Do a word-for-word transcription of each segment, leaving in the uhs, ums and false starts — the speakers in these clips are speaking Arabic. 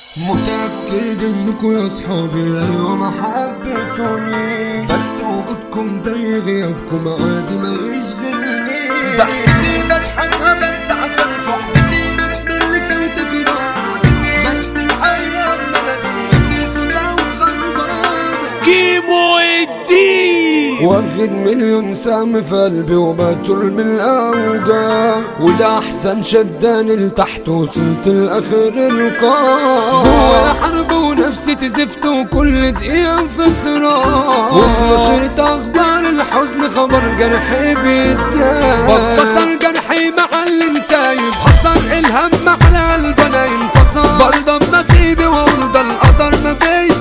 متأكد انكم يا صحابي ايوه ما حبيتوني، بس وجودكم زي غيابكم عادي ما يشغلني. ضحكتي بضحكها بس عشان صحبتي بتملك وتجرحني، بس الحقيقة ان انا دنيتي سودا وخربانة. كيمو الدين واخد مليون سهم في قلبي وبطول من الاوجاع، والاحسن شداني لتحت وصلت لاخر القاع. جوايا حرب ونفسي تزفت وكل دقيقة في صراع، وفي نشرة اخبار الحزن خبر جرحي بيتزاد. بتكسر جرحي معلم سايب حصر الهم على قلبي انا ينتصر، برضى بنصيبي وارضى القدر ما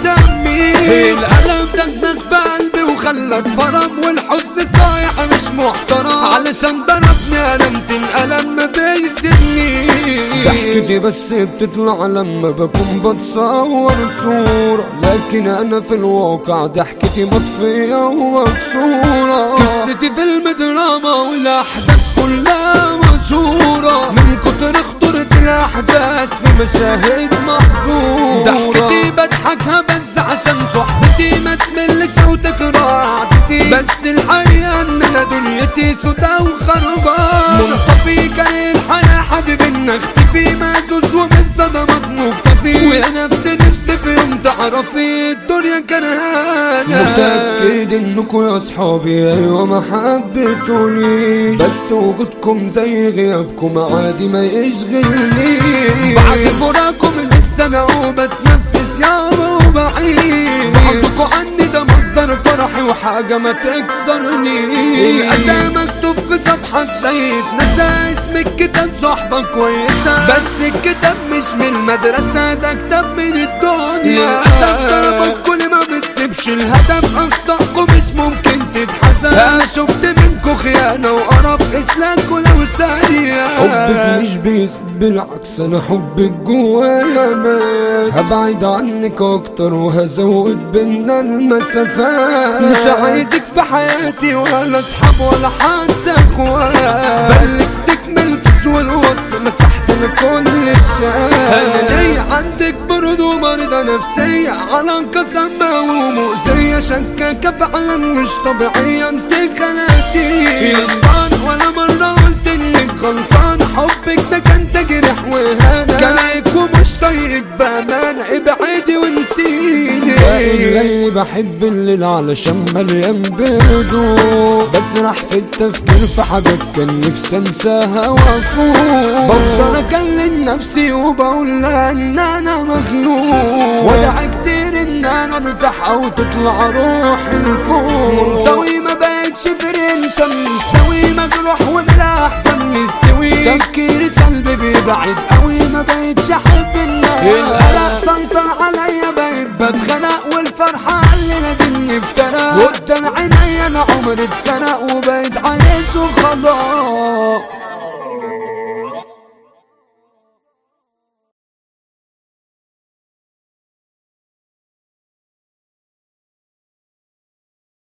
بيسميه. الألم ده دماغ في قلبي وخلت فرم، والحزن صايع مش محترم علشان ضربني قلمت الألم ما بيسيبنيش. ضحكتي بس بتطلع لما بكون بتصور صورة، لكن أنا في الواقع ضحكتي مطفية ومكسورة. قصتي فيلم دراما والأحداث كلها مشهورة، من كتر خطورة الأحداث في مشاهد محظورة. ضحكتي بضحكها بس عشان صحبتي ما تملش وتكره عادتي، بس الحقيقة ان انا دنيتي سودا وخربانة. منطفي كان الحياة حبيبي ان اختفي مهزوز ومش صدمات مختفي، وانا نفسي نفسي في يوم تعرفي الدنيا كرهانة. متأكد انكم يا صحابي ايوه ما حبيتوني، بس وجودكم زي غيابكم عادي ما يشغلنيش. بعد فراقكم لسه انا وبتنفس يابا وبعيد، بعدكوا عني ده مصدر فرحي وحاجة ما تكسرنيش. الأسى مكتوب في صفحة الزيت نسى اسم الكتاب صحبة كويسة، بس الكتاب مش من المدرسة ده كتاب من الدنيا. للأسف ضربك كل ما بتسيبش الهدف، أخطائكم مش ممكن تتحسب. أنا شفت منكوا خيانة وقرف إسلامكوا لو ثانية. حبك مش بيسد بالعكس أنا حبك جوايا مات، هبعد عنك أكتر وهزود بينا المسافات. مش عايزك في حياتي ولا أصحاب ولا حتى أخوات، بلك تكمل في سوى الواتس مسحت أنا كل الشات. أنا ليا عندك برد ومرضى نفسية، علاقة سامة ومؤذية، شكاكة فعلا مش طبيعية انت خناتي. يسطان ولا مرة قلت انك غلطان، حبك ده كان تجرح وهانة، كلاك ومش طايقك بأمانة، ابعدي ونسيني. الليل بحب الليل علشان مليان بهدوء، بسرح في التفكير في حاجات كان نفسي انساها وافوق. بفضل اكلم نفسي وبقول لها ان انا مخنوق، وادعي كتير ان انا ارتاح او تطلع روحي لفوق. منطوي ما بقتش فرنسا مستوي، مجروح ومن احزن مستوي، تفكيري سلبي بيبعد قوي ما بقتش احب الناس. القلق سيطر عليا بقيت بتخنق، والفرحة اللي لازم نفترق قدام عيني انا عمري اتسرق، وبقيت عايز وخلاص.